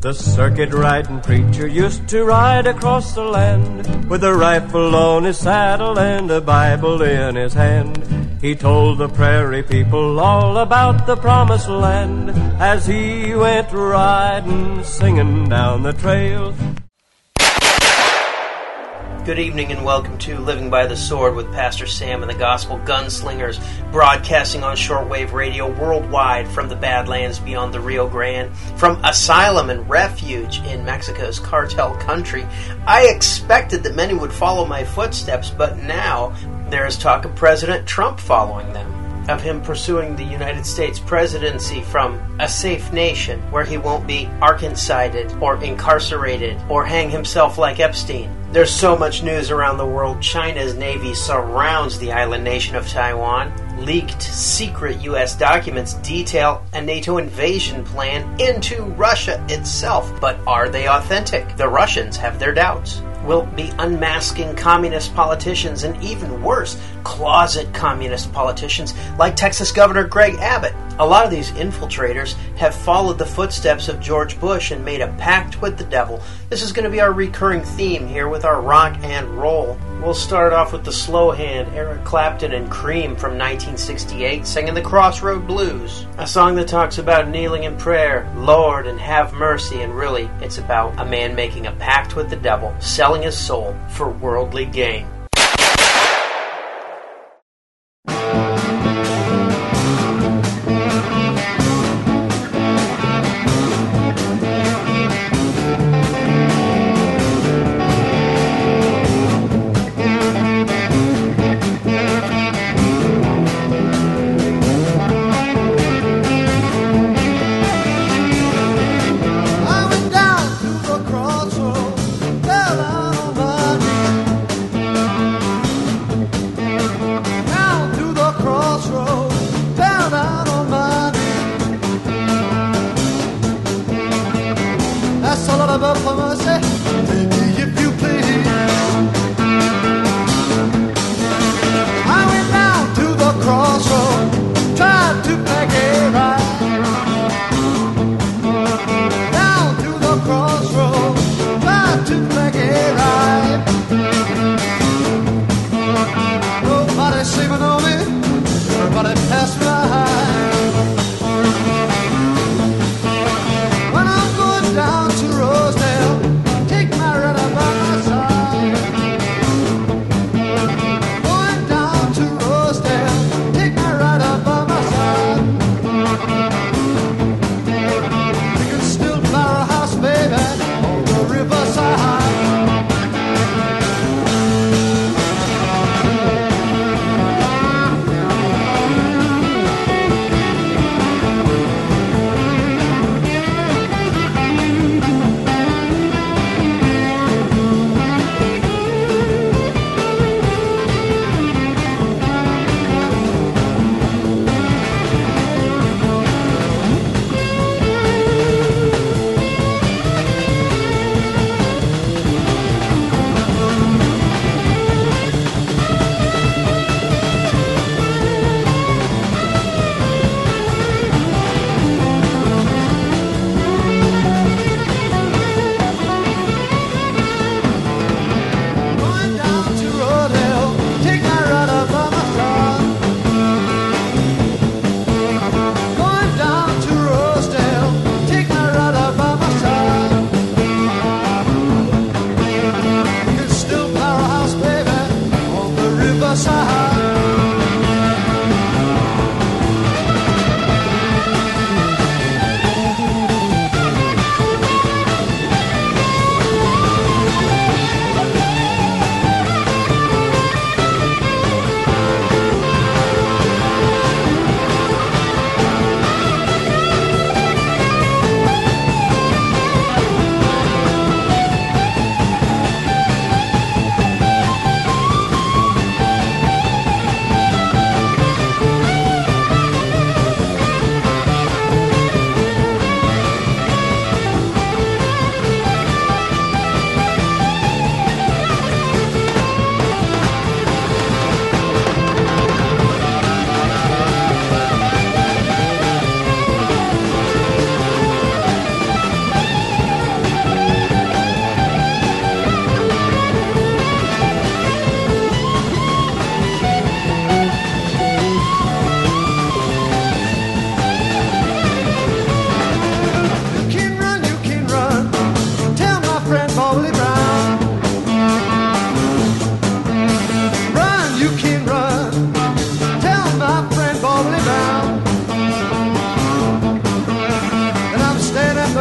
The circuit-riding preacher used to ride across the land with a rifle on his saddle and a Bible in his hand. He told the prairie people all about the promised land as he went riding, singing down the trail. Good evening and welcome to Living by the Sword with Pastor Sam and the Gospel Gunslingers, broadcasting on shortwave radio worldwide from the Badlands beyond the Rio Grande, from asylum and refuge in Mexico's cartel country. I expected that many would follow my footsteps, but now there is talk of President Trump following them, of him pursuing the United States presidency from a safe nation where he won't be Arkancided or incarcerated or hang himself like Epstein. There's so much news around the world. China's Navy surrounds the island nation of Taiwan. Leaked secret U.S. documents detail a NATO invasion plan into Russia itself. But are they authentic? The Russians have their doubts. Will be unmasking communist politicians and even worse, closet communist politicians like Texas Governor Greg Abbott. A lot of these infiltrators have followed the footsteps of George Bush and made a pact with the devil. This is going to be our recurring theme here with our rock and roll. We'll start off with the slow hand, Eric Clapton and Cream from 1968 singing the Crossroad Blues, a song that talks about kneeling in prayer, Lord and have mercy, and really it's about a man making a pact with the devil, selling his soul for worldly gain. When I'm going down to Rosedale,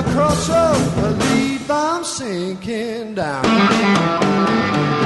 the crossroads, believe I'm sinking down.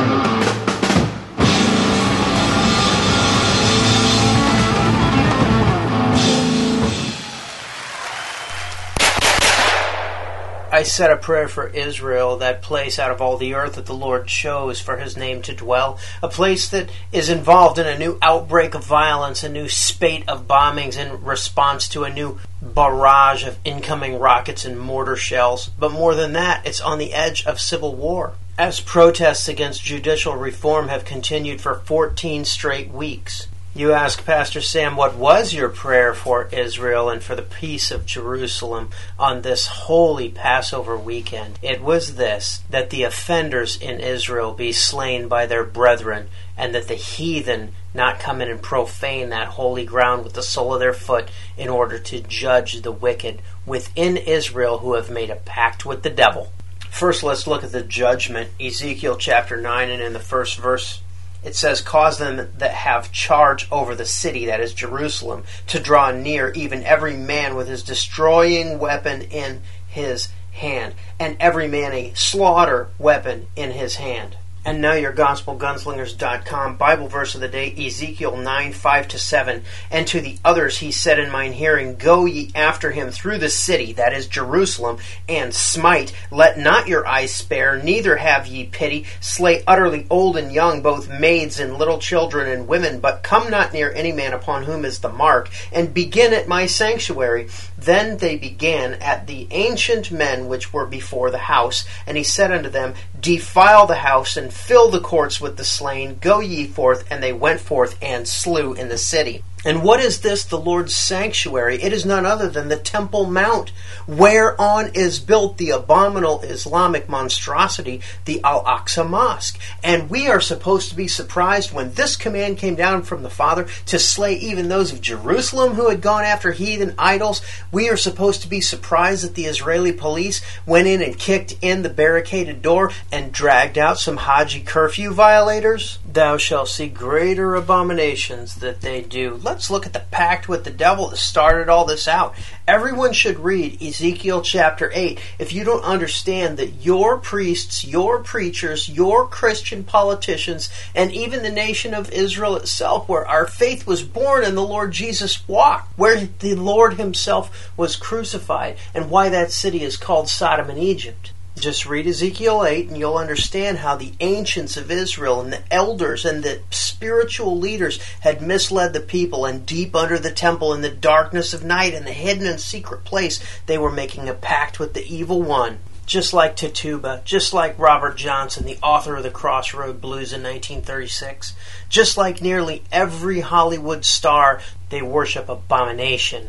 I said a prayer for Israel, that place out of all the earth that the Lord chose for his name to dwell, a place that is involved in a new outbreak of violence, a new spate of bombings in response to a new barrage of incoming rockets and mortar shells. But more than that, it's on the edge of civil war, as protests against judicial reform have continued for 14 straight weeks. You ask Pastor Sam, what was your prayer for Israel and for the peace of Jerusalem on this holy Passover weekend? It was this, that the offenders in Israel be slain by their brethren, and that the heathen not come in and profane that holy ground with the sole of their foot in order to judge the wicked within Israel who have made a pact with the devil. First, let's look at the judgment. Ezekiel chapter 9, and in the first verse, it says, cause them that have charge over the city, that is Jerusalem, to draw near, even every man with his destroying weapon in his hand, and every man a slaughter weapon in his hand. And now your GospelGunslingers.com Bible verse of the day, Ezekiel 9, 5-7. And to the others he said in mine hearing, go ye after him through the city, that is Jerusalem, and smite. Let not your eyes spare, neither have ye pity. Slay utterly old and young, both maids and little children and women, but come not near any man upon whom is the mark, and begin at my sanctuary. Then they began at the ancient men which were before the house. And he said unto them, defile the house, and fill the courts with the slain. Go ye forth. And they went forth and slew in the city. And what is this, the Lord's sanctuary? It is none other than the Temple Mount, whereon is built the abominable Islamic monstrosity, the Al-Aqsa Mosque. And we are supposed to be surprised when this command came down from the Father to slay even those of Jerusalem who had gone after heathen idols. We are supposed to be surprised that the Israeli police went in and kicked in the barricaded door and dragged out some Haji curfew violators. Thou shalt see greater abominations that they do. Let's look at the pact with the devil that started all this out. Everyone should read Ezekiel chapter 8. If you don't understand that your priests, your preachers, your Christian politicians, and even the nation of Israel itself, where our faith was born and the Lord Jesus walked, where the Lord himself was crucified, and why that city is called Sodom and Egypt. Just read Ezekiel 8 and you'll understand how the ancients of Israel and the elders and the spiritual leaders had misled the people, and deep under the temple in the darkness of night in the hidden and secret place they were making a pact with the evil one. Just like Tituba, just like Robert Johnson, the author of the Crossroad Blues in 1936, just like nearly every Hollywood star, they worship abomination.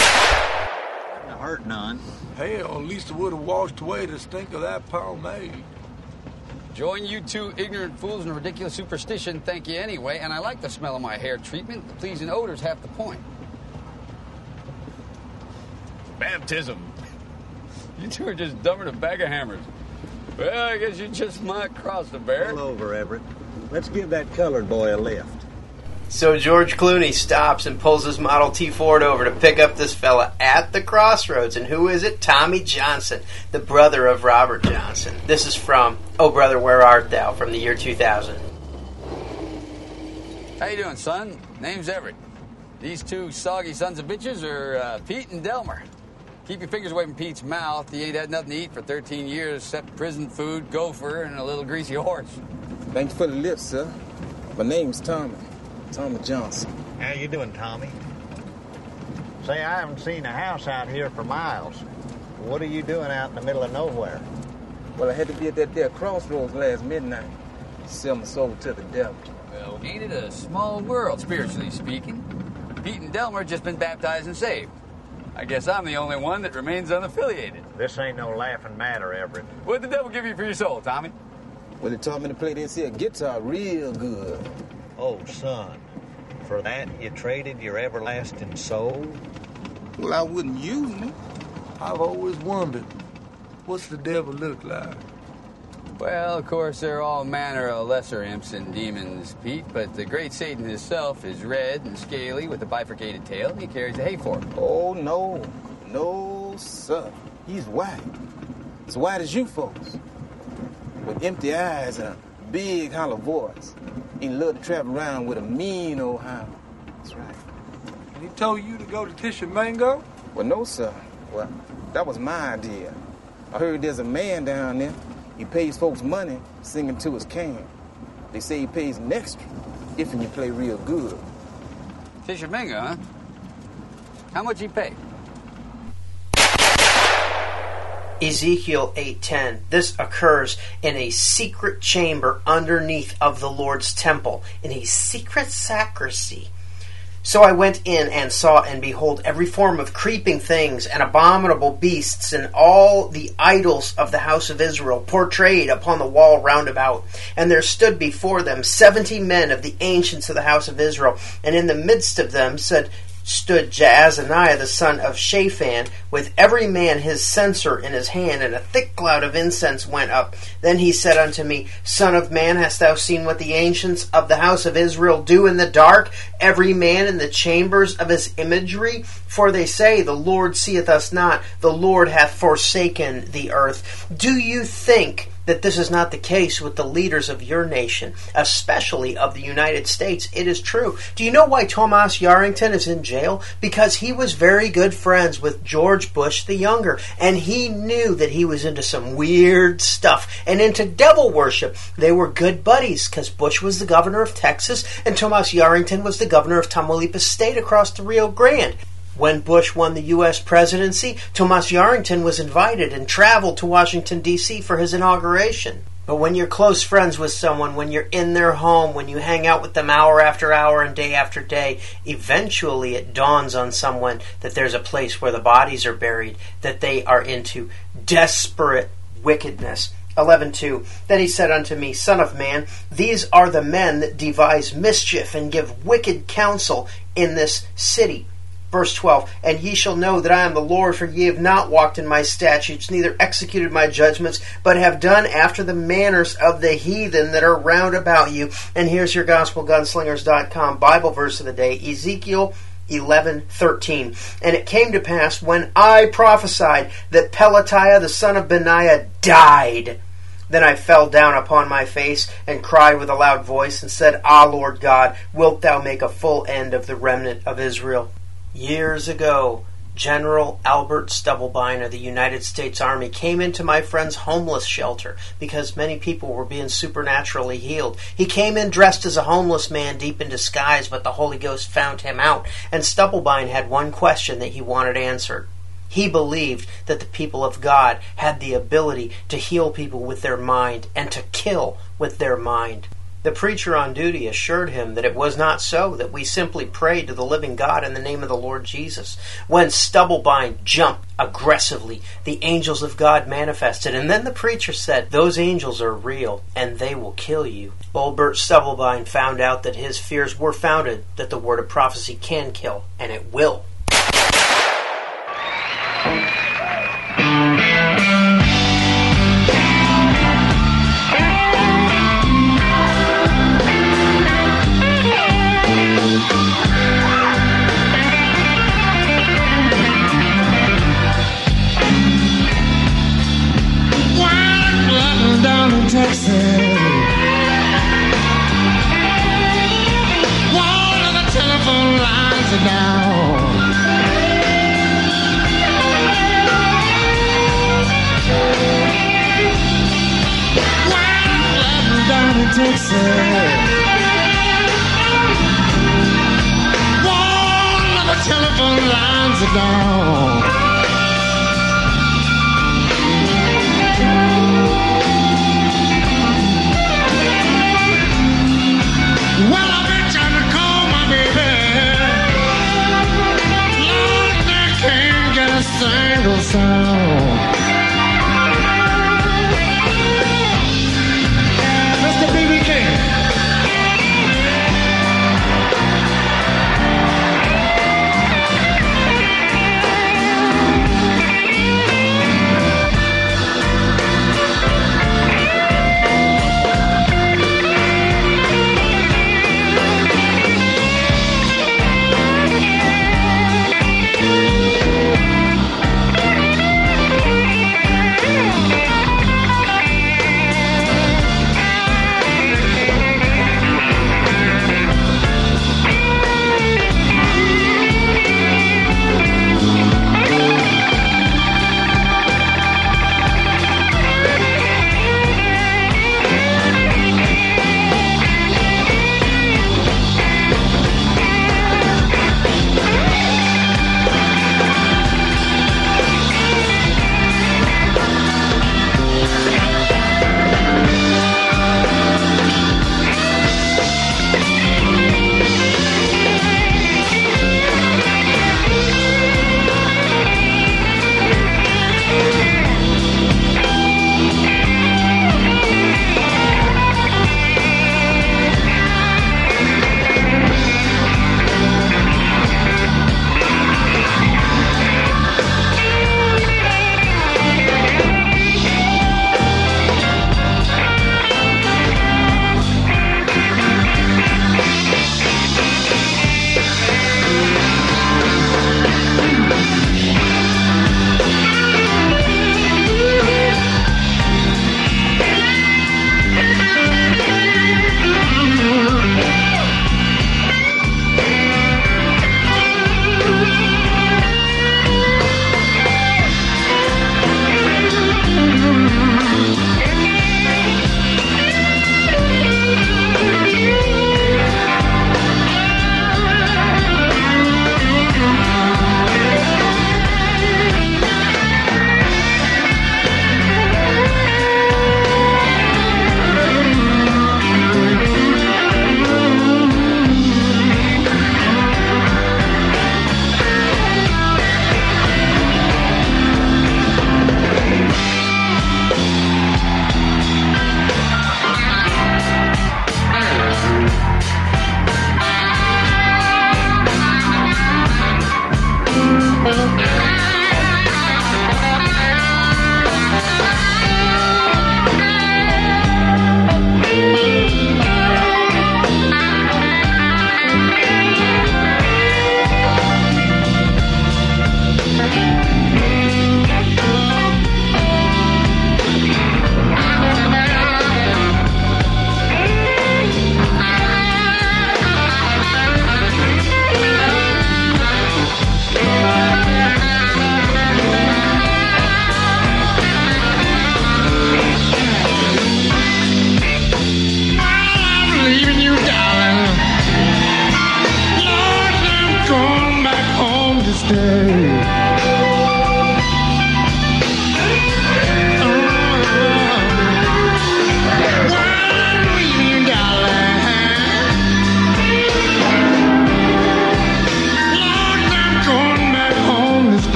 Hurt none. Hell, at least it would have washed away the stink of that pomade. Join you two ignorant fools in ridiculous superstition, thank you anyway, and I like the smell of my hair treatment. The pleasing odor's half the point. Baptism. You two are just dumber than a bag of hammers. Well, I guess you just might cross the bear. Pull over, Everett. Let's give that colored boy a lift. So George Clooney stops and pulls his Model T Ford over to pick up this fella at the crossroads. And who is it? Tommy Johnson, the brother of Robert Johnson. This is from Oh Brother, Where Art Thou from the year 2000. How you doing, son? Name's Everett. These two soggy sons of bitches are Pete and Delmer. Keep your fingers away from Pete's mouth. He ain't had nothing to eat for 13 years except prison food, gopher, and a little greasy horse. Thanks for the lift, sir. My name's Tommy. Tommy Johnson. How you doing, Tommy? Say, I haven't seen a house out here for miles. What are you doing out in the middle of nowhere? Well, I had to be at that there crossroads last midnight. Sell my soul to the devil. Well, ain't it a small world, spiritually speaking? Pete and Delmer just been baptized and saved. I guess I'm the only one that remains unaffiliated. This ain't no laughing matter, Everett. What'd the devil give you for your soul, Tommy? Well, he taught me to play this here guitar real good. Oh, son, for that you traded your everlasting soul? Well, I wouldn't use me. I've always wondered, what's the devil look like? Well, of course, there are all manner of lesser imps and demons, Pete, but the great Satan himself is red and scaly with a bifurcated tail, and he carries a hay fork. Oh, no. No, sir. He's white. As white as you folks. With empty eyes and a big hollow voice. He loved to travel around with a mean old hound. That's right. And he told you to go to Tishomingo? Well, no, sir. Well, that was my idea. I heard there's a man down there. He pays folks money singing to his can. They say he pays an extra if you play real good. Tishomingo, huh? How much he pay? Ezekiel 8:10. This occurs in a secret chamber underneath of the Lord's temple, in a secret sacristy. So I went in and saw, and behold, every form of creeping things and abominable beasts and all the idols of the house of Israel portrayed upon the wall round about. And there stood before them 70 men of the ancients of the house of Israel, and in the midst of them stood Jaazaniah the son of Shaphan, with every man his censer in his hand, and a thick cloud of incense went up. Then he said unto me, Son of man, hast thou seen what the ancients of the house of Israel do in the dark, every man in the chambers of his imagery? For they say, The Lord seeth us not, the Lord hath forsaken the earth. Do you think that this is not the case with the leaders of your nation, especially of the United States? It is true. Do you know why Thomas Yarrington is in jail? Because he was very good friends with George Bush the Younger, and he knew that he was into some weird stuff and into devil worship. They were good buddies because Bush was the governor of Texas and Thomas Yarrington was the governor of Tamaulipas State across the Rio Grande. When Bush won the U.S. presidency, Thomas Yarrington was invited and traveled to Washington, D.C. for his inauguration. But when you're close friends with someone, when you're in their home, when you hang out with them hour after hour and day after day, eventually it dawns on someone that there's a place where the bodies are buried, that they are into desperate wickedness. 11:2. Then he said unto me, Son of man, these are the men that devise mischief and give wicked counsel in this city. Verse 12, And ye shall know that I am the Lord, for ye have not walked in my statutes, neither executed my judgments, but have done after the manners of the heathen that are round about you. And here's your GospelGunslingers.com Bible verse of the day, Ezekiel 11:13. And it came to pass, when I prophesied, that Pelatiah the son of Benaiah died. Then I fell down upon my face, and cried with a loud voice, and said, Ah, Lord God, wilt thou make a full end of the remnant of Israel? Years ago, General Albert Stubblebine of the United States Army came into my friend's homeless shelter because many people were being supernaturally healed. He came in dressed as a homeless man deep in disguise, but the Holy Ghost found him out, and Stubblebine had one question that he wanted answered. He believed that the people of God had the ability to heal people with their mind and to kill with their mind. The preacher on duty assured him that it was not so, that we simply prayed to the living God in the name of the Lord Jesus. When Stubblebine jumped aggressively, the angels of God manifested, and then the preacher said, Those angels are real, and they will kill you. Old Bert Stubblebine found out that his fears were founded, that the word of prophecy can kill, and it will. Texas, all of the telephone lines are down. While down in Texas, all of the telephone lines are down. Well, I've been trying to call my baby. Lord, I can't get a single sound. Mr. B.B. King.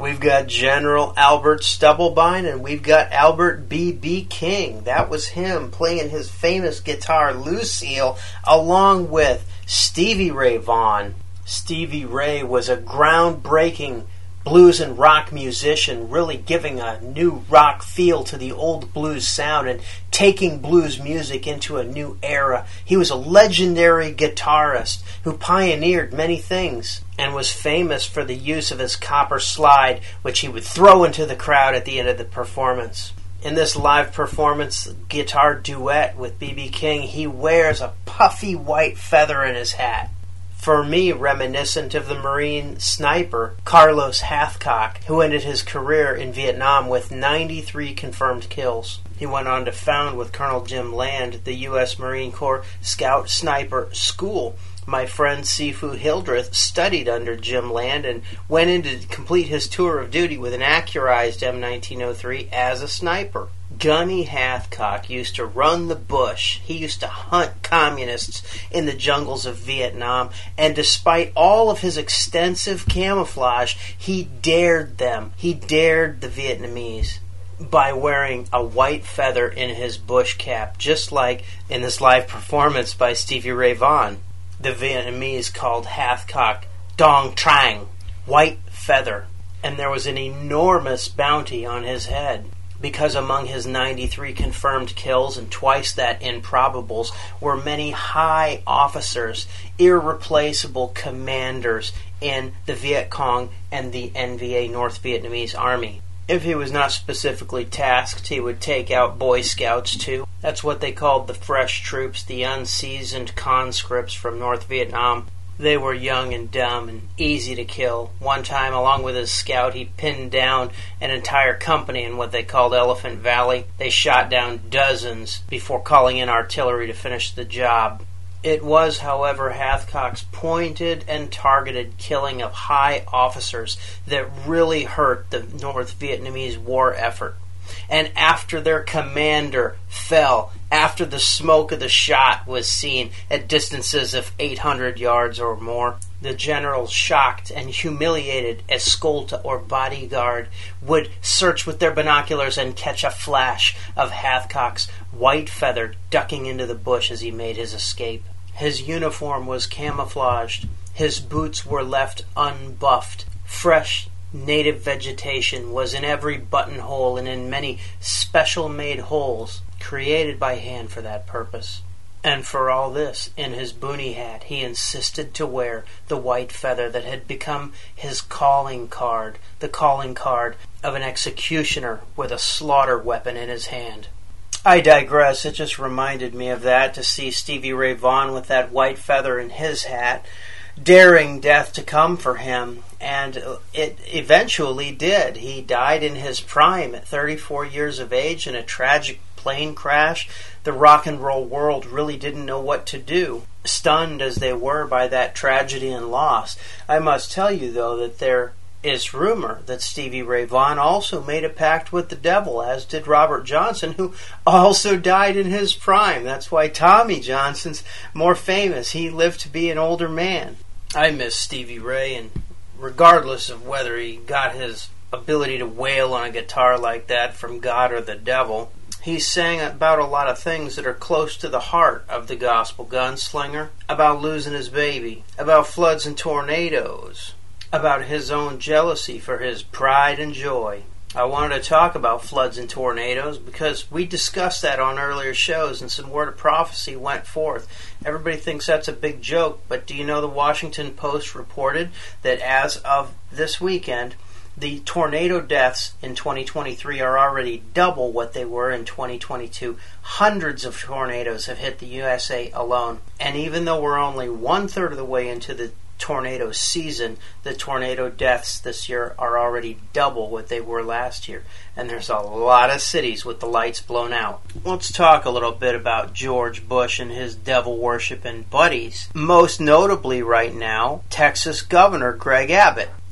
We've got General Albert Stubblebine, and we've got Albert B.B. King. That was him playing his famous guitar Lucille along with Stevie Ray Vaughan. Stevie Ray was a groundbreaking blues and rock musician, really giving a new rock feel to the old blues sound and taking blues music into a new era. He was a legendary guitarist who pioneered many things and was famous for the use of his copper slide, which he would throw into the crowd at the end of the performance. In this live performance guitar duet with B.B. King, he wears a puffy white feather in his hat. For me, reminiscent of the Marine sniper Carlos Hathcock, who ended his career in Vietnam with 93 confirmed kills. He went on to found with Colonel Jim Land the U.S. Marine Corps Scout Sniper School. My friend Sifu Hildreth studied under Jim Land and went in to complete his tour of duty with an accurized M1903 as a sniper. Gunny Hathcock used to run the bush. He used to hunt communists in the jungles of Vietnam, and despite all of his extensive camouflage, he dared them. He dared the Vietnamese by wearing a white feather in his bush cap, just like in this live performance by Stevie Ray Vaughan. The Vietnamese called Hathcock Dong Trang, white feather, and there was an enormous bounty on his head, because among his 93 confirmed kills and twice that in probables were many high officers, irreplaceable commanders in the Viet Cong and the NVA North Vietnamese Army. If he was not specifically tasked, he would take out Boy Scouts too. That's what they called the fresh troops, the unseasoned conscripts from North Vietnam. They were young and dumb and easy to kill. One time, along with his scout, he pinned down an entire company in what they called Elephant Valley. They shot down dozens before calling in artillery to finish the job. It was, however, Hathcock's pointed and targeted killing of high officers that really hurt the North Vietnamese war effort. And after their commander fell, after the smoke of the shot was seen at distances of 800 yards or more, the general, shocked and humiliated escolta or bodyguard, would search with their binoculars and catch a flash of Hathcock's white feather ducking into the bush as he made his escape. His uniform was camouflaged. His boots were left unbuffed. Fresh native vegetation was in every buttonhole and in many special-made holes created by hand for that purpose. And for all this, in his boonie hat, he insisted to wear the white feather that had become his calling card, the calling card of an executioner with a slaughter weapon in his hand. I digress. It just reminded me of that, to see Stevie Ray Vaughan with that white feather in his hat, daring death to come for him. And it eventually did. He died in his prime at 34 years of age in a tragic plane crash. The rock and roll world really didn't know what to do, stunned as they were by that tragedy and loss. I must tell you, though, that there is rumor that Stevie Ray Vaughan also made a pact with the devil, as did Robert Johnson, who also died in his prime. That's why Tommy Johnson's more famous. He lived to be an older man. I miss Stevie Ray, and regardless of whether he got his ability to wail on a guitar like that from God or the devil, he sang about a lot of things that are close to the heart of the gospel gunslinger, about losing his baby, about floods and tornadoes, about his own jealousy for his pride and joy. I wanted to talk about floods and tornadoes because we discussed that on earlier shows, and some word of prophecy went forth. Everybody thinks that's a big joke, but do you know the Washington Post reported that as of this weekend, the tornado deaths in 2023 are already double what they were in 2022. Hundreds of tornadoes have hit the USA alone. And even though we're only 1/3 of the way into the tornado season, the tornado deaths this year are already double what they were last year. And there's a lot of cities with the lights blown out. Let's talk a little bit about George Bush and his devil-worshipping buddies. Most notably right now, Texas Governor Greg Abbott.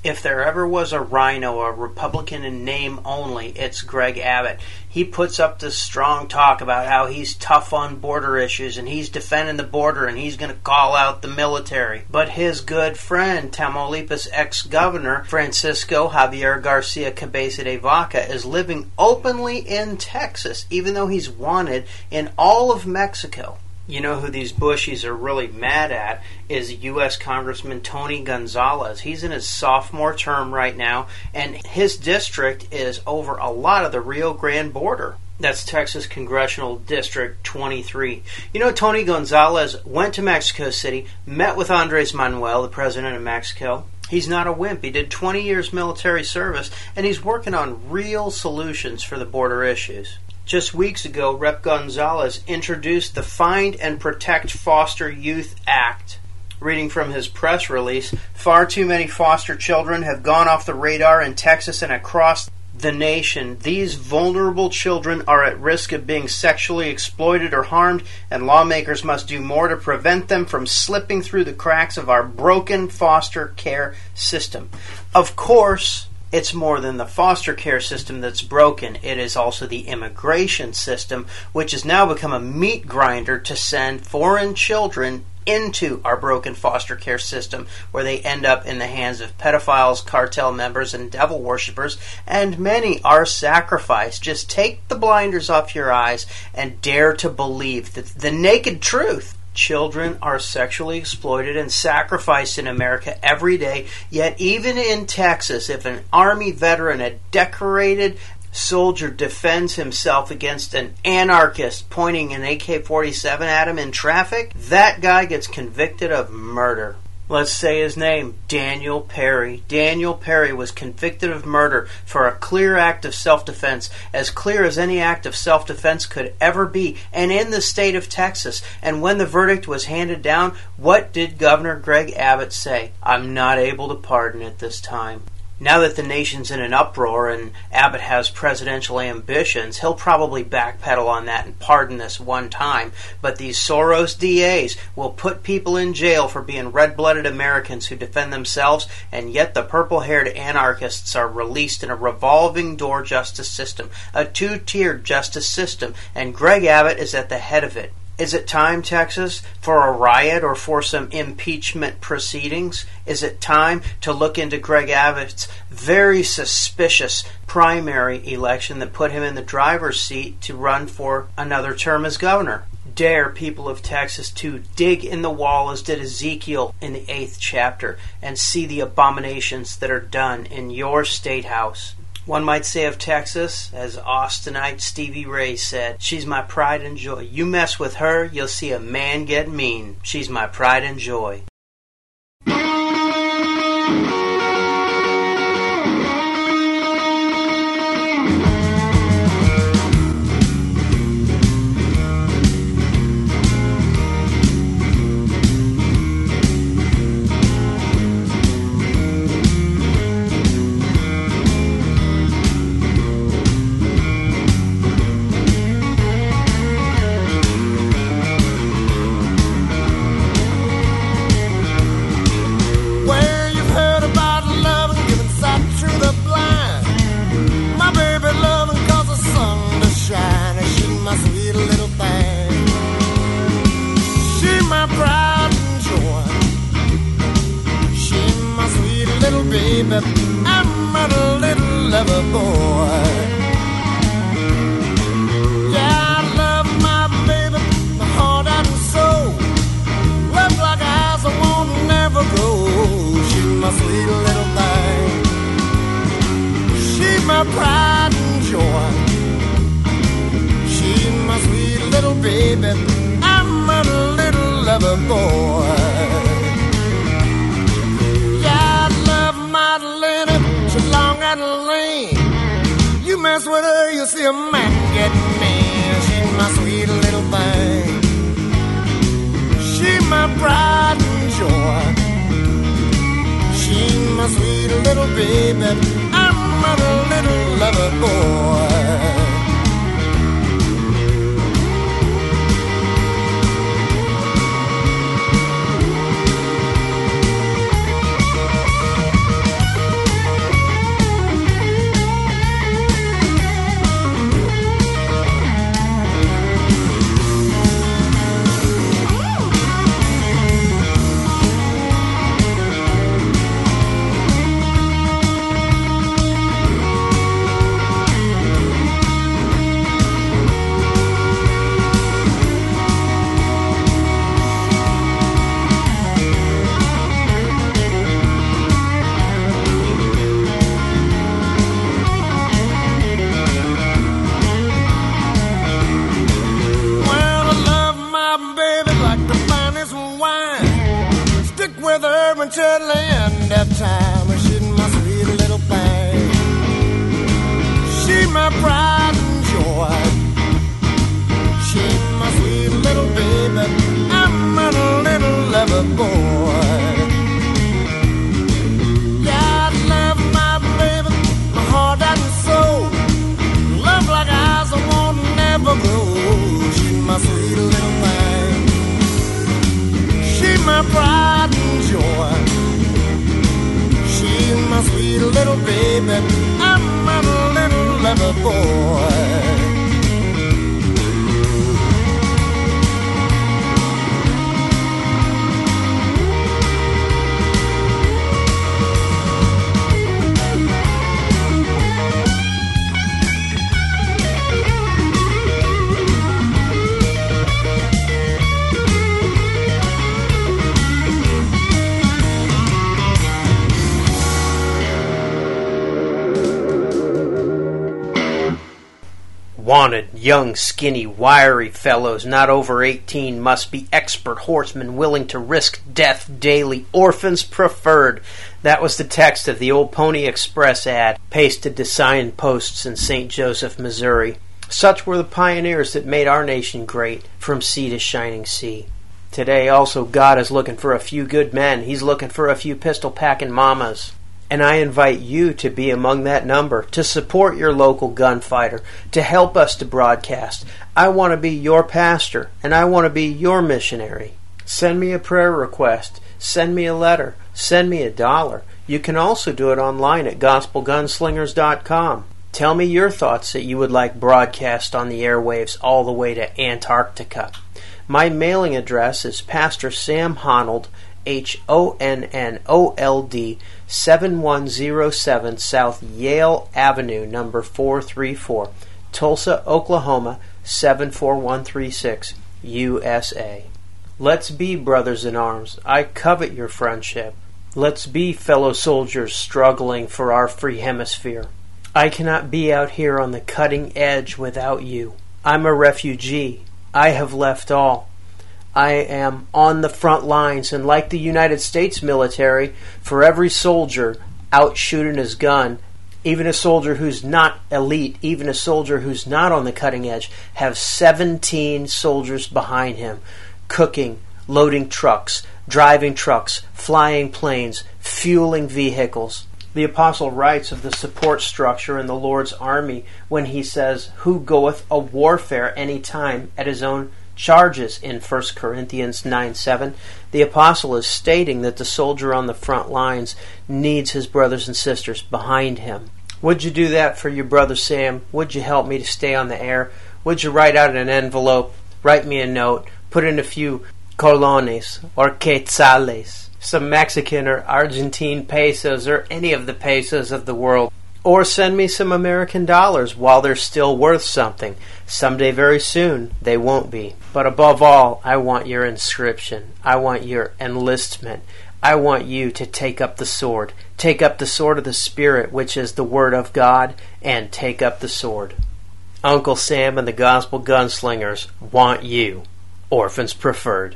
If there ever was a rhino, a Republican in name only, it's Greg Abbott. He puts up this strong talk about how he's tough on border issues and he's defending the border and he's going to call out the military. But his good friend, Tamaulipas ex-governor Francisco Javier Garcia Cabeza de Vaca, is living openly in Texas, even though he's wanted in all of Mexico. You know who these Bushies are really mad at is U.S. Congressman Tony Gonzalez. He's in his sophomore term right now, and his district is over a lot of the Rio Grande border. That's Texas Congressional District 23. You know, Tony Gonzalez went to Mexico City, met with Andres Manuel, the president of Mexico. He's not a wimp. He did 20 years military service, and he's working on real solutions for the border issues. Just weeks ago, Rep. Gonzalez introduced the Find and Protect Foster Youth Act. Reading from his press release, far too many foster children have gone off the radar in Texas and across the nation. These vulnerable children are at risk of being sexually exploited or harmed, and lawmakers must do more to prevent them from slipping through the cracks of our broken foster care system. Of course, it's more than the foster care system that's broken. It is also the immigration system, which has now become a meat grinder to send foreign children into our broken foster care system, where they end up in the hands of pedophiles, cartel members, and devil worshippers, and many are sacrificed. Just take the blinders off your eyes and dare to believe the naked truth. Children are sexually exploited and sacrificed in America every day, yet even in Texas, if an Army veteran, a decorated soldier, defends himself against an anarchist pointing an AK-47 at him in traffic, that guy gets convicted of murder. Let's say his name, Daniel Perry. Daniel Perry was convicted of murder for a clear act of self-defense, as clear as any act of self-defense could ever be, and in the state of Texas. And when the verdict was handed down, what did Governor Greg Abbott say? I'm not able to pardon at this time. Now that the nation's in an uproar and Abbott has presidential ambitions, he'll probably backpedal on that and pardon this one time. But these Soros DAs will put people in jail for being red-blooded Americans who defend themselves, and yet the purple-haired anarchists are released in a revolving door justice system, a two-tiered justice system, and Greg Abbott is at the head of it. Is it time, Texas, for a riot or for some impeachment proceedings? Is it time to look into Greg Abbott's very suspicious primary election that put him in the driver's seat to run for another term as governor? Dare people of Texas to dig in the wall as did Ezekiel in the 8th chapter and see the abominations that are done in your state house. One might say of Texas, as Austinite Stevie Ray said, she's my pride and joy. You mess with her, you'll see a man get mean. She's my pride and joy. I'm a little lover boy. Yeah, I love my baby, my heart and soul. Love like eyes that won't never grow. She's my sweet little thing. She's my pride and joy. She's my sweet little baby. I'm a little lover boy. She's long and lean. You mess with her, you'll see a man get mean. She's my sweet little thing. She's my pride and joy. She's my sweet little baby. I'm a little lover boy. little baby, I'm a little lover boy. Wanted, young, skinny, wiry fellows not over 18 must be expert horsemen willing to risk death daily. Orphans preferred. That was the text of the old Pony Express ad, pasted to signposts in St. Joseph, Missouri. Such were the pioneers that made our nation great, from sea to shining sea. Today also God is looking for a few good men. He's looking for a few pistol-packing mamas. And I invite you to be among that number, to support your local gunfighter, to help us to broadcast. I want to be your pastor, and I want to be your missionary. Send me a prayer request. Send me a letter. Send me $1. You can also do it online at gospelgunslingers.com. Tell me your thoughts that you would like broadcast on the airwaves all the way to Antarctica. My mailing address is Pastor Sam Honnold, Honnold, 7107 South Yale Avenue, number 434, Tulsa, Oklahoma, 74136, USA. Let's be brothers in arms. I covet your friendship. Let's be fellow soldiers struggling for our free hemisphere. I cannot be out here on the cutting edge without you. I'm a refugee. I have left all. I am on the front lines, and like the United States military, for every soldier out shooting his gun, even a soldier who's not elite, even a soldier who's not on the cutting edge, have 17 soldiers behind him, cooking, loading trucks, driving trucks, flying planes, fueling vehicles. The apostle writes of the support structure in the Lord's army when he says, "Who goeth a warfare any time at his own charges," in 1 Corinthians 9:7. The apostle is stating that the soldier on the front lines needs his brothers and sisters behind him. Would you do that for your brother Sam? Would you help me to stay on the air? Would you write out an envelope, write me a note, put in a few colones or quetzales, some Mexican or Argentine pesos or any of the pesos of the world? Or send me some American dollars while they're still worth something. Someday very soon, they won't be. But above all, I want your inscription. I want your enlistment. I want you to take up the sword. Take up the sword of the Spirit, which is the Word of God, and take up the sword. Uncle Sam and the Gospel Gunslingers want you. Orphans preferred.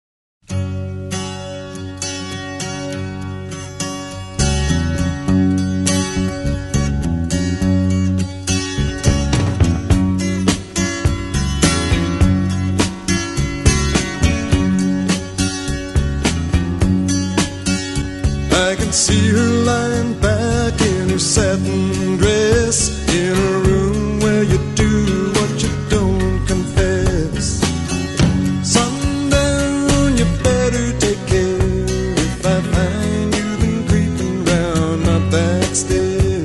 I can see her lying back in her satin dress, in a room where you do what you don't confess. Sundown, you better take care if I find you've been creeping round my back stairs.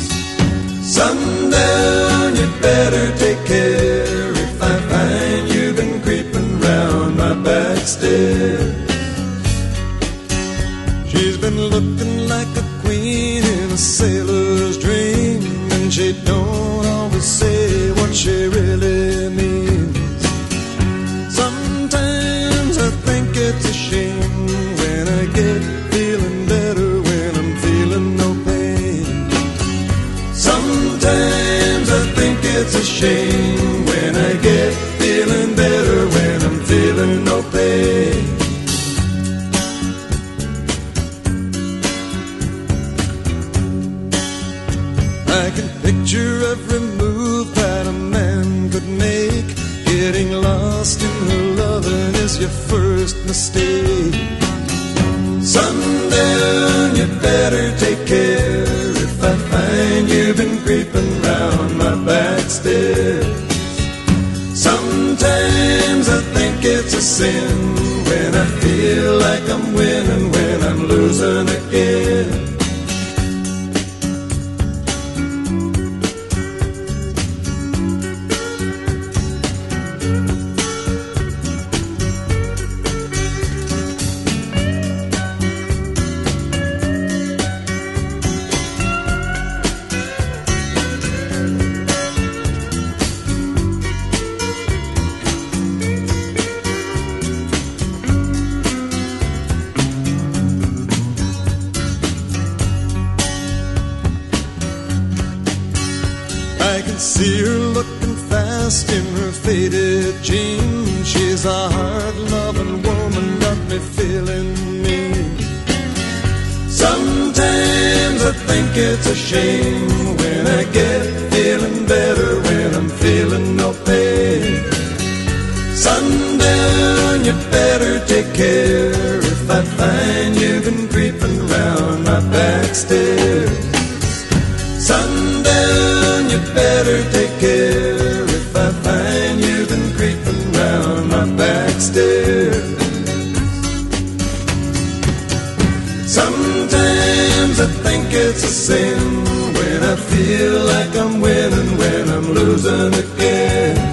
Sundown, you better take care if I find you've been creeping round my back stairs. She's been looking like a queen in a sailor's dream, and she don't always say what she really means. Sometimes I think it's a shame when I get feeling better when I'm feeling no pain. Sometimes I think it's a shame when I get feeling better when I'm feeling no pain. I can picture every move that a man could make. Getting lost in her loving is your first mistake. Sundown, you better take care if I find you've been creeping round my back stairs. Sometimes I think it's a sin when I feel like I'm winning when I'm losing again. can see her looking fast in her faded jeans. She's a hard-loving woman, got me feeling mean. Sometimes I think it's a shame when I get feeling better, when I'm feeling no pain. Sundown, you better take care if I find you been creeping round my back stairs. Sundown, you better take care if I find you been creeping round my back stairs. Sometimes I think it's a sin when I feel like I'm winning, when I'm losing again.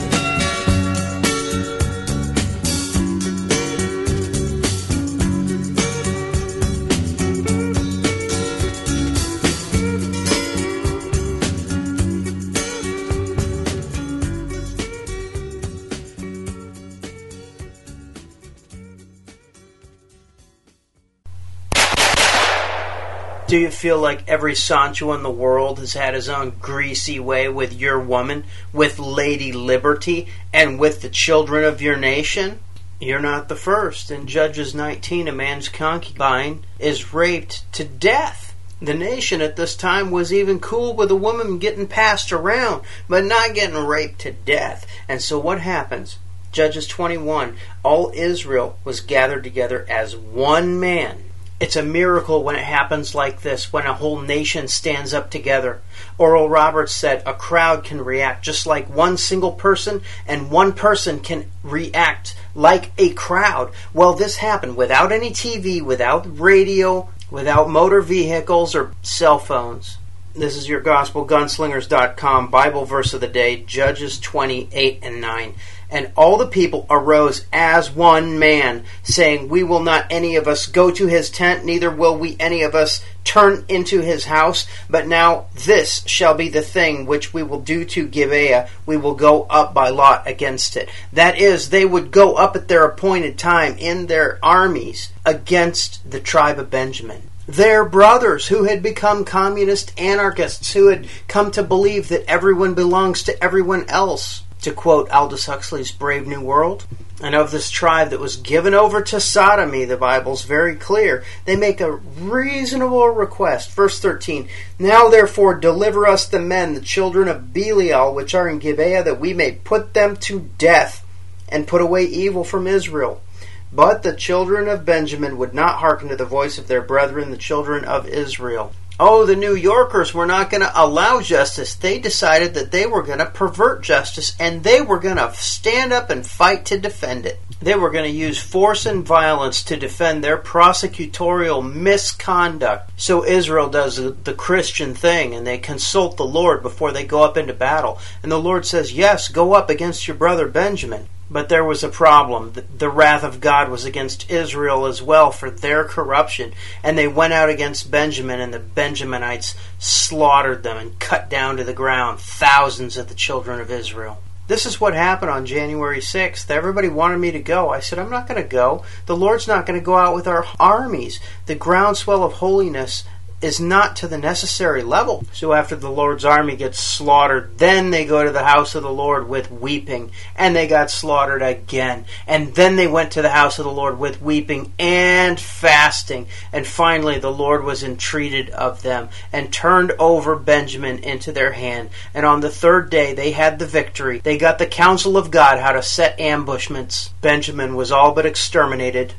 Do you feel like every Sancho in the world has had his own greasy way with your woman, with Lady Liberty, and with the children of your nation? You're not the first. In Judges 19, a man's concubine is raped to death. The nation at this time was even cool with a woman getting passed around, but not getting raped to death. And so what happens? Judges 21, all Israel was gathered together as one man. It's a miracle when it happens like this, when a whole nation stands up together. Oral Roberts said a crowd can react just like one single person, and one person can react like a crowd. Well, this happened without any TV, without radio, without motor vehicles or cell phones. This is your GospelGunslingers.com Bible verse of the day, Judges 28 and 9. And all the people arose as one man, saying, We will not any of us go to his tent, neither will we any of us turn into his house. But now this shall be the thing which we will do to Gibeah. We will go up by lot against it. That is, they would go up at their appointed time in their armies against the tribe of Benjamin. Their brothers who had become communist anarchists, who had come to believe that everyone belongs to everyone else. To quote Aldous Huxley's Brave New World, and of this tribe that was given over to sodomy, the Bible's very clear. They make a reasonable request. Verse 13, Now therefore deliver us the men, the children of Belial, which are in Gibeah, that we may put them to death, and put away evil from Israel. But the children of Benjamin would not hearken to the voice of their brethren, the children of Israel. Oh, the New Yorkers were not going to allow justice. They decided that they were going to pervert justice, and they were going to stand up and fight to defend it. They were going to use force and violence to defend their prosecutorial misconduct. So Israel does the Christian thing, and they consult the Lord before they go up into battle. And the Lord says, yes, go up against your brother Benjamin. But there was a problem. The wrath of God was against Israel as well for their corruption. And they went out against Benjamin, and the Benjaminites slaughtered them and cut down to the ground thousands of the children of Israel. This is what happened on January 6th. Everybody wanted me to go. I said, I'm not going to go. The Lord's not going to go out with our armies. The groundswell of holiness is not to the necessary level. So after the Lord's army gets slaughtered, then they go to the house of the Lord with weeping, and they got slaughtered again. And then they went to the house of the Lord with weeping and fasting. And finally the Lord was entreated of them and turned over Benjamin into their hand. And on the third day they had the victory. They got the counsel of God how to set ambushments. Benjamin was all but exterminated.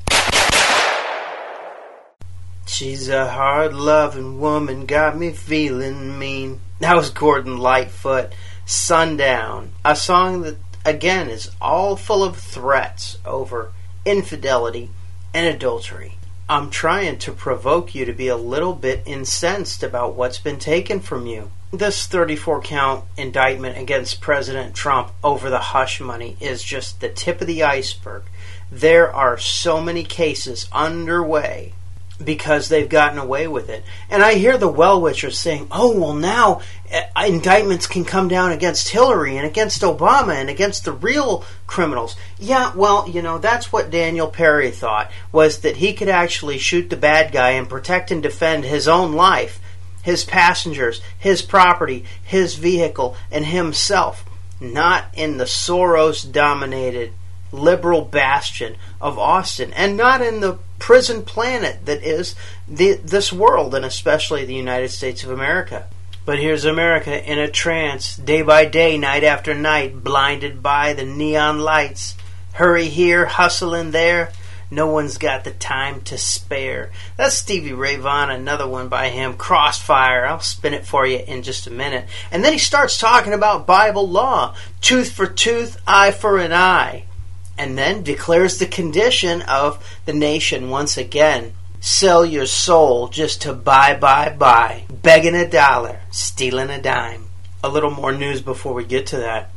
She's a hard-loving woman, got me feeling mean. That was Gordon Lightfoot. Sundown. A song that, again, is all full of threats over infidelity and adultery. I'm trying to provoke you to be a little bit incensed about what's been taken from you. This 34-count indictment against President Trump over the hush money is just the tip of the iceberg. There are so many cases underway because they've gotten away with it. And I hear the well-wishers saying, oh, well, now indictments can come down against Hillary and against Obama and against the real criminals. Yeah, well, you know, that's what Daniel Perry thought, was that he could actually shoot the bad guy and protect and defend his own life. his passengers, his property, his vehicle, and himself, not in the Soros-dominated liberal bastion of Austin, and not in the prison planet that is this world, and especially the United States of America. But here's America in a trance, day by day, night after night, blinded by the neon lights. Hurry here, hustling there. No one's got the time to spare. That's Stevie Ray Vaughan, another one by him, Crossfire. I'll spin it for you in just a minute. And then he starts talking about Bible law, tooth for tooth, eye for an eye. And then declares the condition of the nation once again. Sell your soul just to buy. Begging $1, stealing a dime. A little more news before we get to that.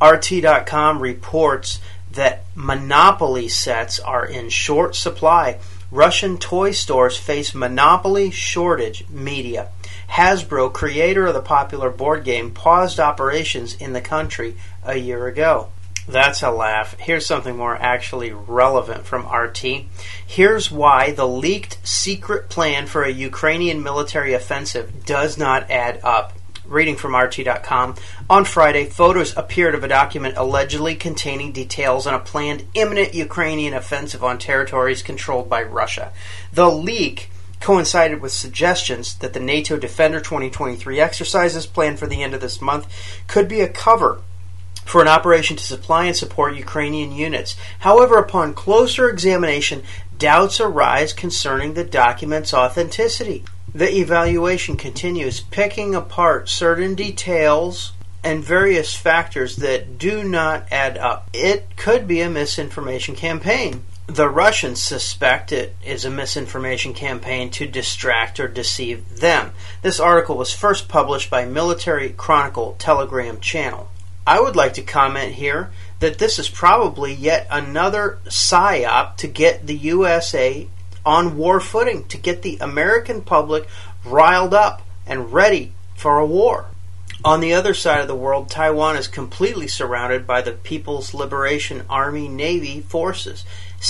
RT.com reports that Monopoly sets are in short supply. Russian toy stores face Monopoly shortage, media. Hasbro, creator of the popular board game, paused operations in the country a year ago. That's a laugh. Here's something more actually relevant from RT. Here's why the leaked secret plan for a Ukrainian military offensive does not add up. Reading from RT.com, on Friday, photos appeared of a document allegedly containing details on a planned imminent Ukrainian offensive on territories controlled by Russia. The leak coincided with suggestions that the NATO Defender 2023 exercises planned for the end of this month could be a cover for an operation to supply and support Ukrainian units. However, upon closer examination, doubts arise concerning the document's authenticity. The evaluation continues, picking apart certain details and various factors that do not add up. It could be a misinformation campaign. The Russians suspect it is a misinformation campaign to distract or deceive them. This article was first published by Military Chronicle Telegram channel. I would like to comment here that this is probably yet another psyop to get the USA on war footing, to get the American public riled up and ready for a war. On the other side of the world, Taiwan is completely surrounded by the People's Liberation Army Navy forces.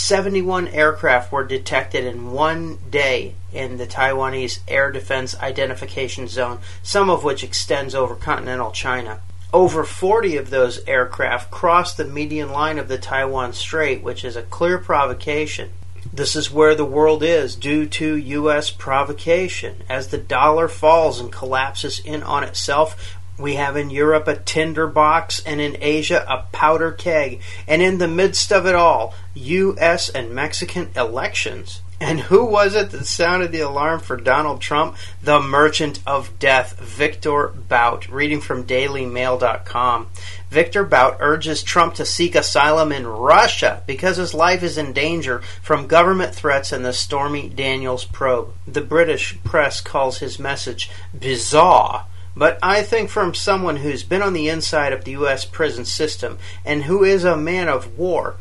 71 aircraft were detected in one day in the Taiwanese Air Defense Identification Zone, some of which extends over continental China. Over 40 of those aircraft crossed the median line of the Taiwan Strait, which is a clear provocation. This is where the world is due to U.S. provocation. As the dollar falls and collapses in on itself, we have in Europe a tinderbox and in Asia a powder keg. And in the midst of it all, U.S. and Mexican elections. And who was it that sounded the alarm for Donald Trump? The Merchant of Death, Victor Bout. Reading from DailyMail.com. Victor Bout urges Trump to seek asylum in Russia because his life is in danger from government threats and the Stormy Daniels probe. The British press calls his message bizarre, but I think from someone who's been on the inside of the U.S. prison system and who is a man of war,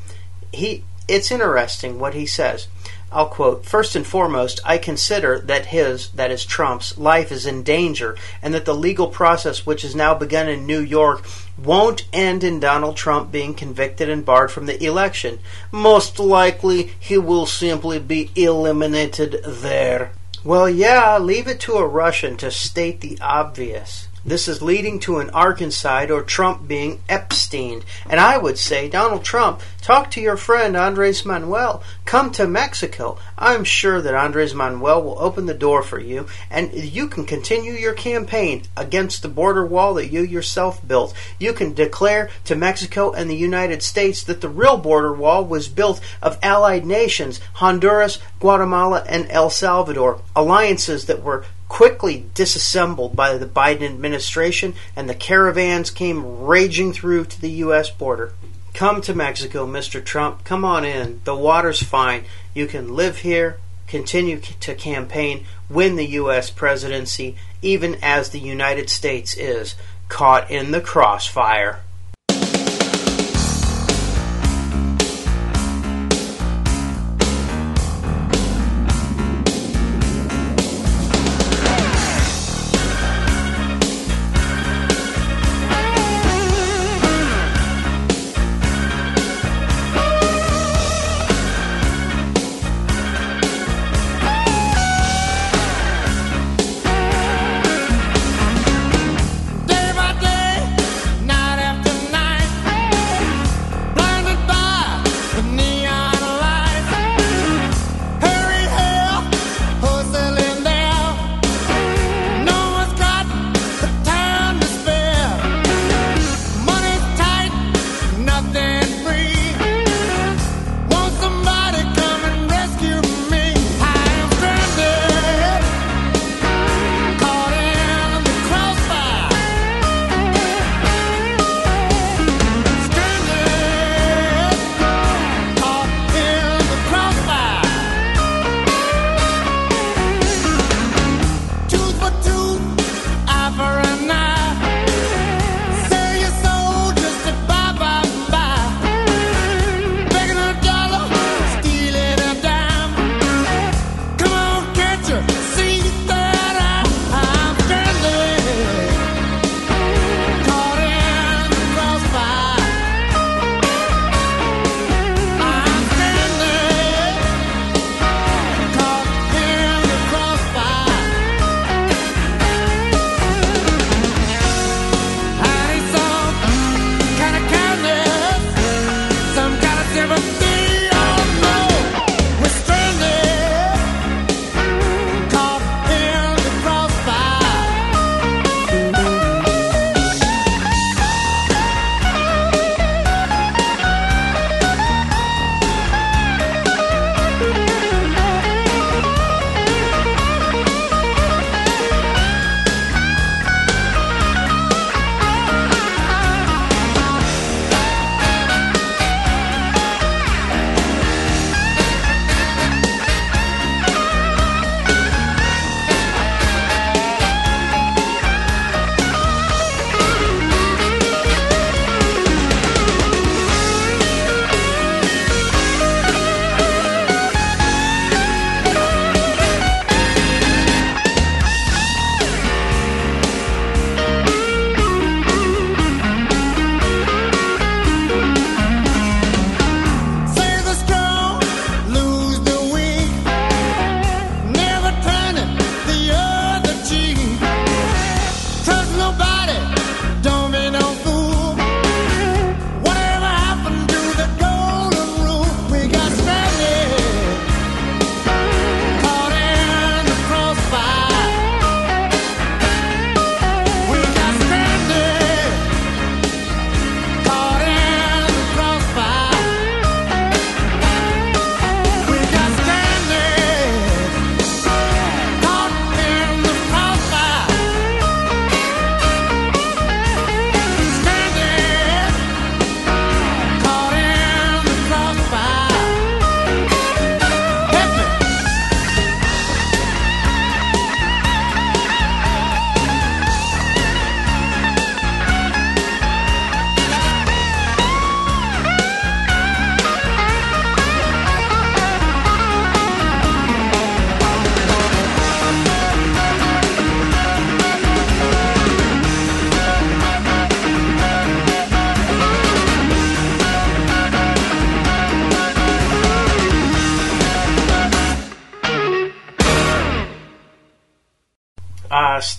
it's interesting what he says. I'll quote, "First and foremost, I consider that that is Trump's, life is in danger, and that the legal process which has now begun in New York won't end in Donald Trump being convicted and barred from the election. Most likely, he will simply be eliminated there." Well, yeah, leave it to a Russian to state the obvious. This is leading to an Arkancide or Trump being Epsteined. And I would say, Donald Trump, talk to your friend Andres Manuel. Come to Mexico. I'm sure that Andres Manuel will open the door for you, and you can continue your campaign against the border wall that you yourself built. You can declare to Mexico and the United States that the real border wall was built of allied nations, Honduras, Guatemala, and El Salvador, alliances that were quickly disassembled by the Biden administration, and the caravans came raging through to the U.S. border. Come to Mexico, Mr. Trump. Come on in. The water's fine. You can live here, continue to campaign, win the U.S. presidency, even as the United States is caught in the crossfire.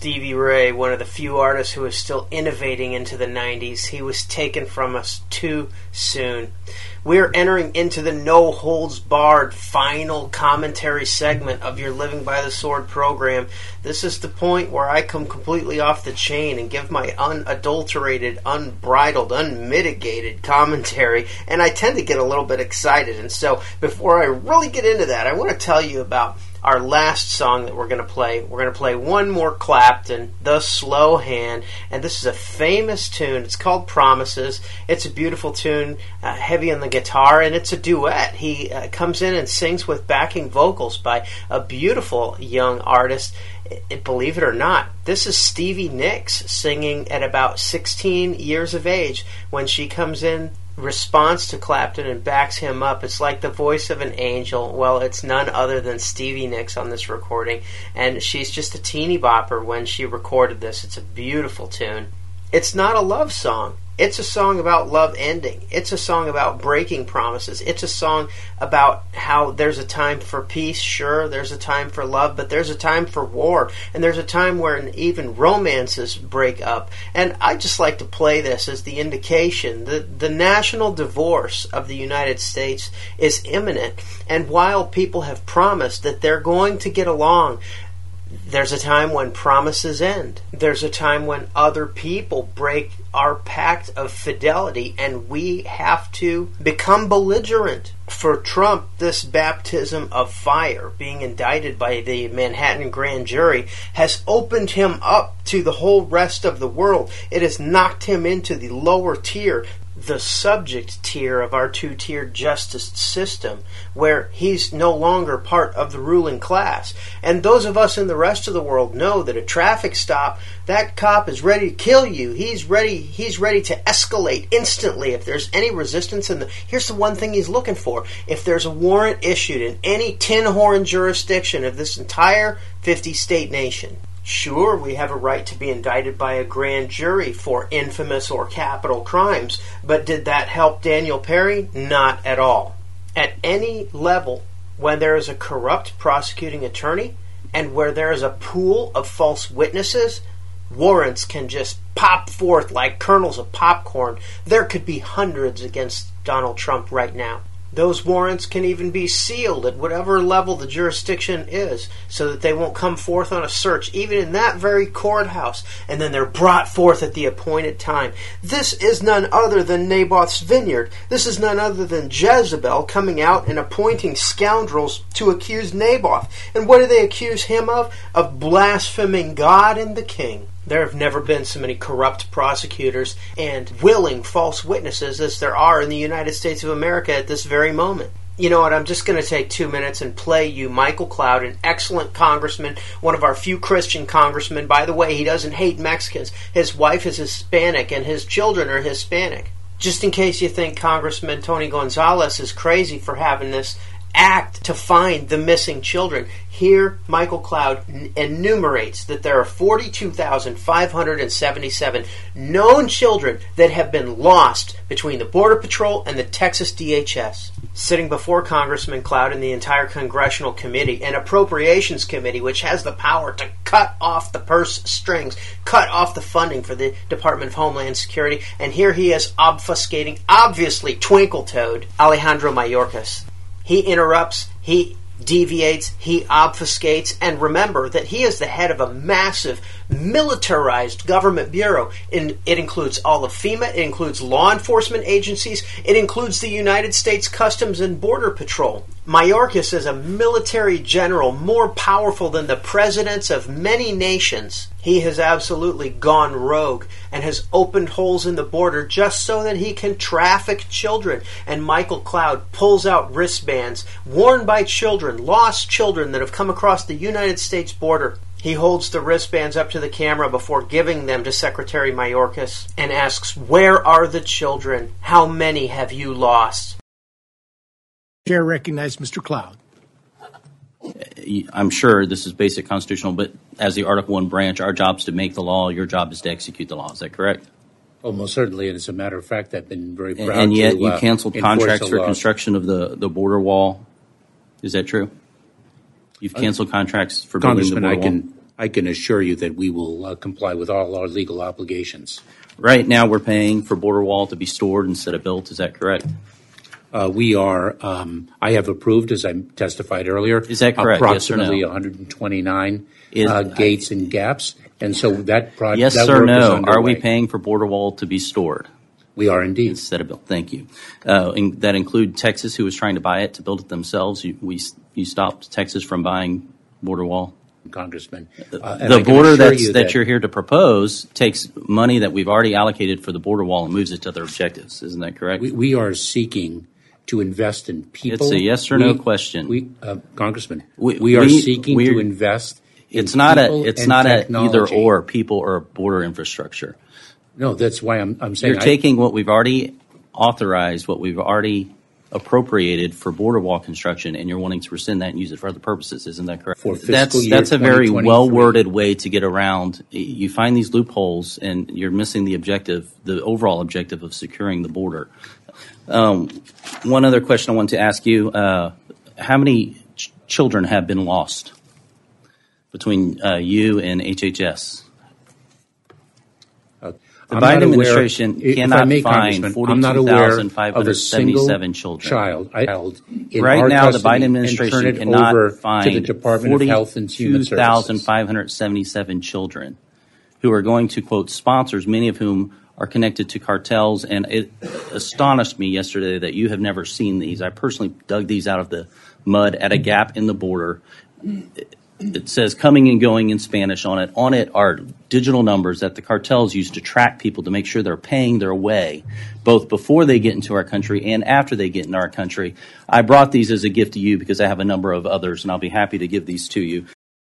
Stevie Ray, one of the few artists who is still innovating into the 90s. He was taken from us too soon. We're entering into the no-holds-barred final commentary segment of your Living by the Sword program. This is the point where I come completely off the chain and give my unadulterated, unbridled, unmitigated commentary, and I tend to get a little bit excited. And so, before I really get into that, I want to tell you about our last song that we're going to play. We're going to play one more Clapton, The Slow Hand, and this is a famous tune. It's called Promises. It's a beautiful tune, heavy on the guitar, and it's a duet. He comes in and sings with backing vocals by a beautiful young artist. Believe it or not, this is Stevie Nicks singing at about 16 years of age when she comes in response to Clapton and backs him up. It's like the voice of an angel. Well, it's none other than Stevie Nicks on this recording, and she's just a teeny bopper when she recorded this. It's a beautiful tune. It's not a love song. It's a song about love ending. It's a song about breaking promises. It's a song about how there's a time for peace, sure, there's a time for love, but there's a time for war, and there's a time where even romances break up. And I just like to play this as the indication that the national divorce of the United States is imminent, and while people have promised that they're going to get along, there's a time when promises end. There's a time when other people break our pact of fidelity, and we have to become belligerent. For Trump, this baptism of fire, being indicted by the Manhattan grand jury, has opened him up to the whole rest of the world. It has knocked him into the lower tier, the subject tier of our two-tiered justice system, where he's no longer part of the ruling class. And those of us in the rest of the world know that a traffic stop, that cop is ready to kill you. He's ready to escalate instantly if there's any resistance. And here's the one thing he's looking for. If there's a warrant issued in any tin horn jurisdiction of this entire 50-state nation, sure, we have a right to be indicted by a grand jury for infamous or capital crimes, but did that help Daniel Perry? Not at all. At any level, when there is a corrupt prosecuting attorney and where there is a pool of false witnesses, warrants can just pop forth like kernels of popcorn. There could be hundreds against Donald Trump right now. Those warrants can even be sealed at whatever level the jurisdiction is so that they won't come forth on a search, even in that very courthouse, and then they're brought forth at the appointed time. This is none other than Naboth's vineyard. This is none other than Jezebel coming out and appointing scoundrels to accuse Naboth. And what do they accuse him of? Of blaspheming God and the king. There have never been so many corrupt prosecutors and willing false witnesses as there are in the United States of America at this very moment. You know what, I'm just going to take 2 minutes and play you Michael Cloud, an excellent congressman, one of our few Christian congressmen. By the way, he doesn't hate Mexicans. His wife is Hispanic and his children are Hispanic. Just in case you think Congressman Tony Gonzalez is crazy for having this act to find the missing children, here Michael Cloud enumerates that there are 42,577 known children that have been lost between the Border Patrol and the Texas DHS. Sitting before Congressman Cloud and the entire Congressional Committee, an Appropriations Committee, which has the power to cut off the purse strings, cut off the funding for the Department of Homeland Security, and here he is obfuscating, obviously twinkle-toed, Alejandro Mayorkas. He interrupts, he deviates, he obfuscates, and remember that he is the head of a massive militarized government bureau. It includes all of FEMA, it includes law enforcement agencies, it includes the United States Customs and Border Patrol. Mayorkas is a military general more powerful than the presidents of many nations. He has absolutely gone rogue and has opened holes in the border just so that he can traffic children. And Michael Cloud pulls out wristbands worn by children, lost children that have come across the United States border. He holds the wristbands up to the camera before giving them to Secretary Mayorkas and asks, "Where are the children? How many have you lost?" Chair recognized Mr. Cloud. I'm sure this is basic constitutional, but as the Article 1 branch, our job is to make the law. Your job is to execute the law. Is that correct? Well, most certainly. And as a matter of fact, I've been very proud and yet you to canceled contracts for construction of the border wall. Is that true? You've canceled contracts for building the border wall? I can assure you that we will comply with all our legal obligations. Right now, we're paying for border wall to be stored instead of built. Is that correct? We are. I have approved, as I testified earlier. Is that correct? Approximately Yes or no? 129 gates and gaps, and so that project. Yes that or work is no? underway. Are we paying for border wall to be stored? We are indeed. Instead of built. Thank you. That include Texas, who was trying to buy it to build it themselves. You stopped Texas from buying border wall. Congressman, the border that you're here to propose takes money that we've already allocated for the border wall and moves it to other objectives. Isn't that correct? We are seeking to invest in people. It's a yes or no question. Congressman, we are seeking to invest in it's not people it's and not technology. a either or, people or border infrastructure. No, that's why I'm saying you're taking what we've already authorized, what we've already appropriated for border wall construction, and you're wanting to rescind that and use it for other purposes. Isn't that correct? For fiscal year that's a very 2023. well-worded way to get around. You find these loopholes, and you're missing the objective, the overall objective of securing the border. One other question I wanted to ask you: how many children have been lost between you and HHS? The Biden administration cannot find 42,577 children. Child in right our now, the custody Biden administration and turn it cannot over find to the Department of Health and Human Services. 42,577 children who are going to, quote, sponsors, many of whom are connected to cartels. And it astonished me yesterday that you have never seen these. I personally dug these out of the mud at a gap in the border. It says coming and going in Spanish on it. On it are digital numbers that the cartels use to track people to make sure they're paying their way, both before they get into our country and after they get into our country. I brought these as a gift to you because I have a number of others, and I'll be happy to give these to you.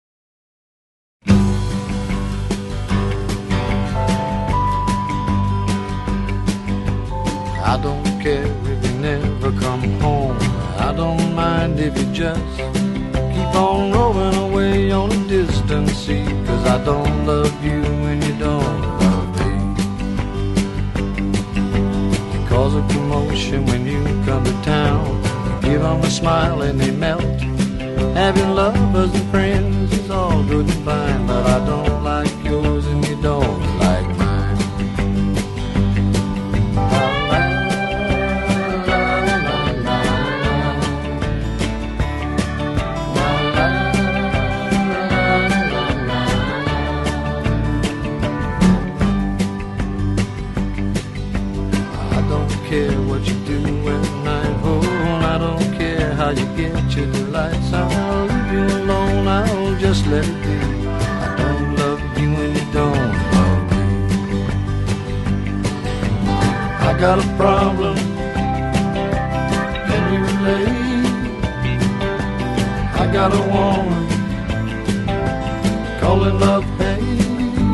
I don't care if you never come home. I don't mind if you just keep on rolling away on a distant sea. 'Cause I don't love you and you don't love me. You cause a commotion when you come to town. You give them a smile and they melt. Having lovers and friends is all good and fine, but I don't like yours and you don't like mine. You get your delights, I'll leave you alone, I'll just let it be. I don't love you and you don't love me. I got a problem, can you relate? I got a woman, call it love hate.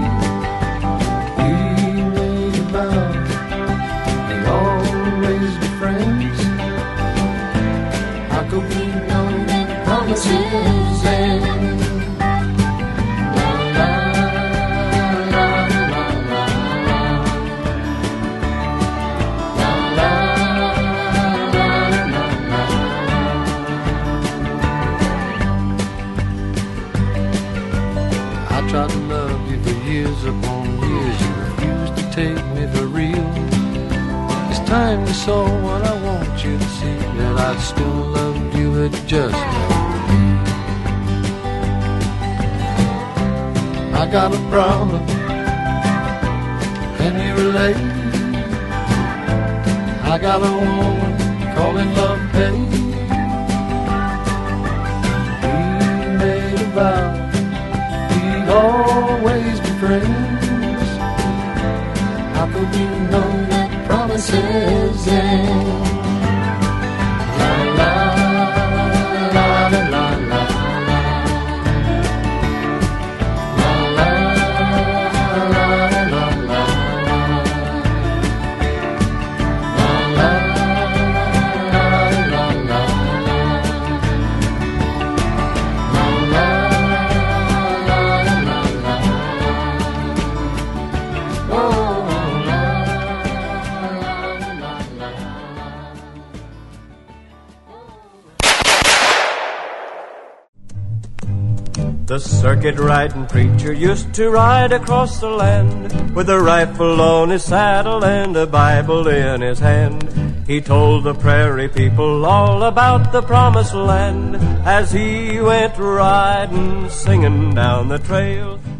We made a vow, and always be friends. How could we know that promises end? La la la la la la la la la la. I tried to love you for years upon years. You refused to take me for real. It's time you saw what I want you to see, that I still love you, but just I got a problem, can you relate? I got a woman calling love hate. We made a vow we'd always be friends. How could we know that promises end? La la la la la la. La la la la la. La la la la la. La la la la la. Oh. The circuit-riding preacher used to ride across the land with a rifle on his saddle and a Bible in his hand. He told the prairie people all about the promised land as he went riding, singing down the trail.